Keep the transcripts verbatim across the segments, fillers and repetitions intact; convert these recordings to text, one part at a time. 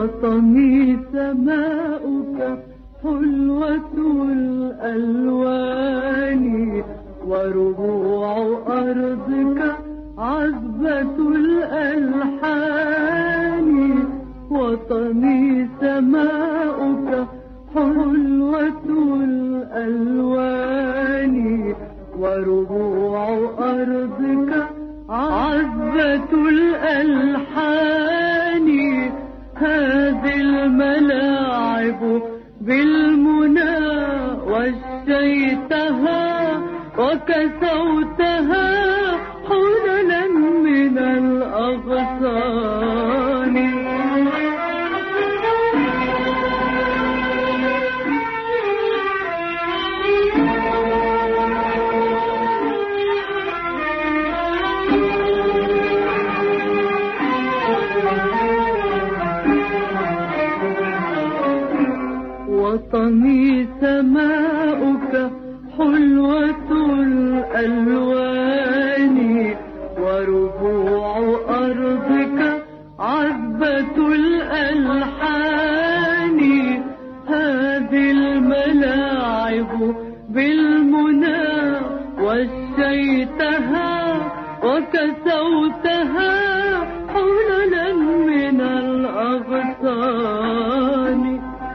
وطني سماؤك حلوة الألوان، وربوع أرضك عذبة الألحان. وطني سماؤك حلوة الألوان، وربوع أرضك عذبة الألحان. هذه الملاعب بالمنى وشيتها وكسوتها حللا من الأغصان. وطني سماؤك حلوة الألوان، وربوع أرضك عذبة الألحان. هذه الملاعب بالمنى وشيتها وكسوتها حللا من الأغصان.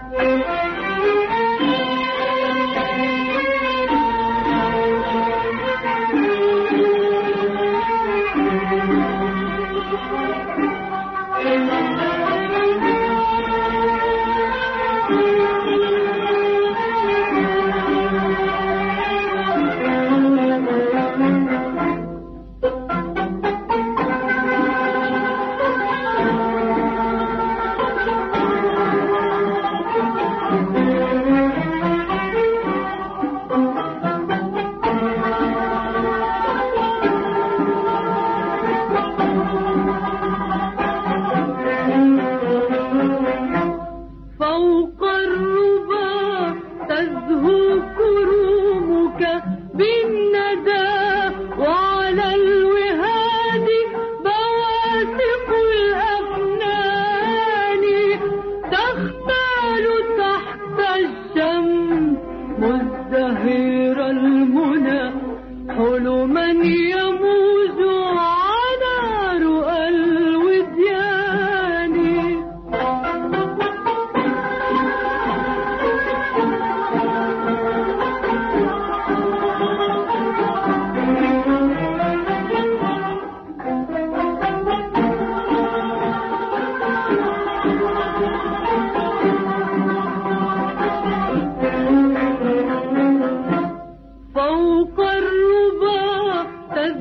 فوق الربا تزهو كرومك بالندى، وعلى الوهاد بواسق الأفنان. تختال تحت الشمس مزدهر المنى حلما يموج على رؤى الوديان. فوق الربا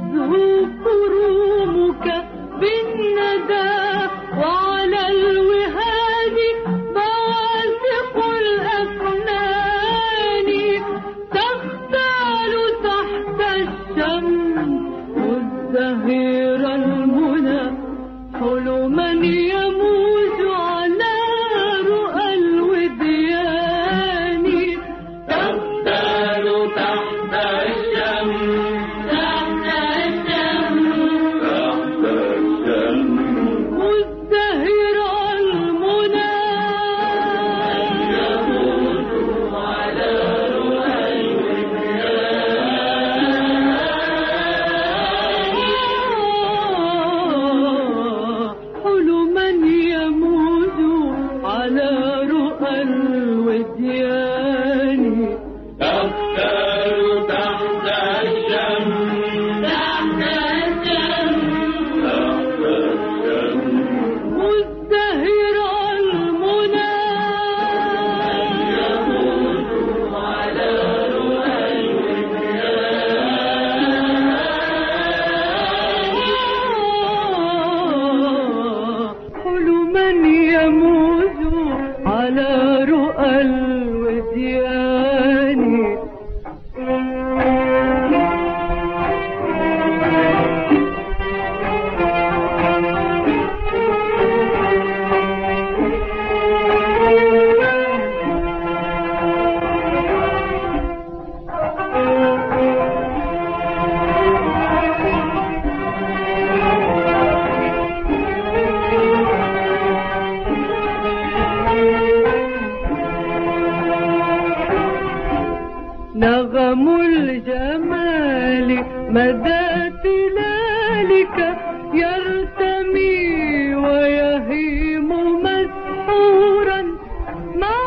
نغم الجمال مدى تلالك يرتمي ويهيم مسحورا مع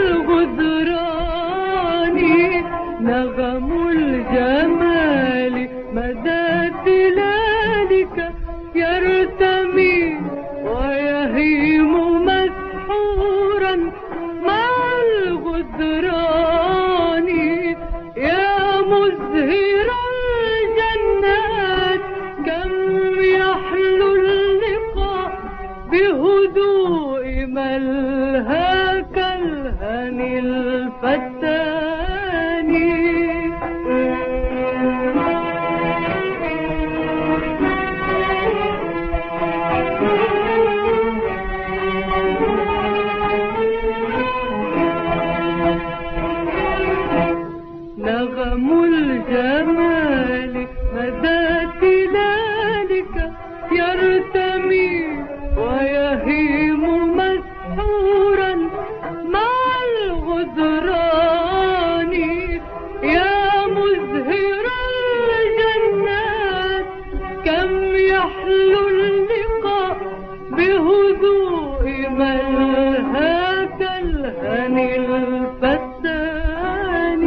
الغدران. نغم الجمال مدى تلالك يرتمي ويهيم مسحورا مع الغدران. يا مزهر الجنات كم يحلو اللقاء بهدوء ملهاك الهني الفتان. نغم الجمال مدى تلالك يرتمي ويهيم مسحورا مع الغدران. يا مزهر الجنات كم يحلو اللقاء بهدوء ملهاك الهني الفتان.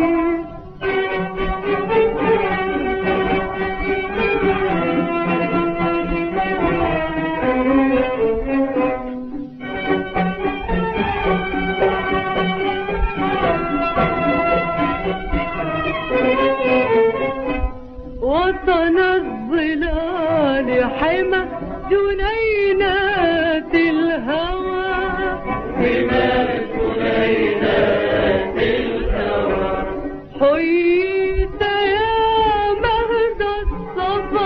وطن الظلال حمى جنينات الهوى، حمى جنينات الهوى. حييت يا مهد الصفا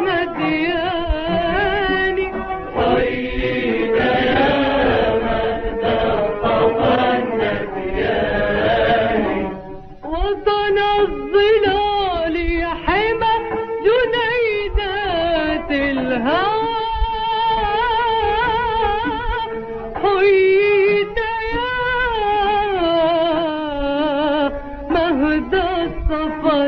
النديان، حييت يا مهد الصفا النديان. وطن الظلال حمى جنينات الهوى، حييت يا مهد الصفا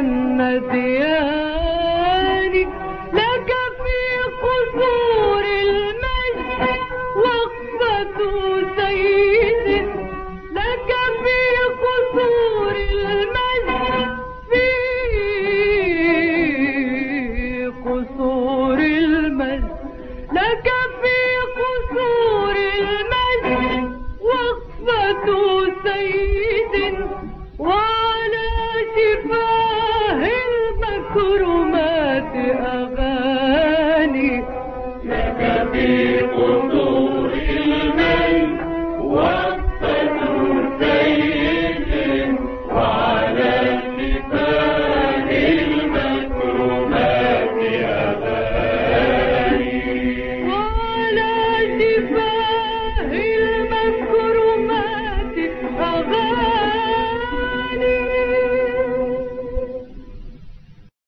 النديان. لك في قصور المجد وقفة سيد، لك في قصور المجد، في قصور المجد، لك في قصور المجد وقفة سيد. وعلى شفاه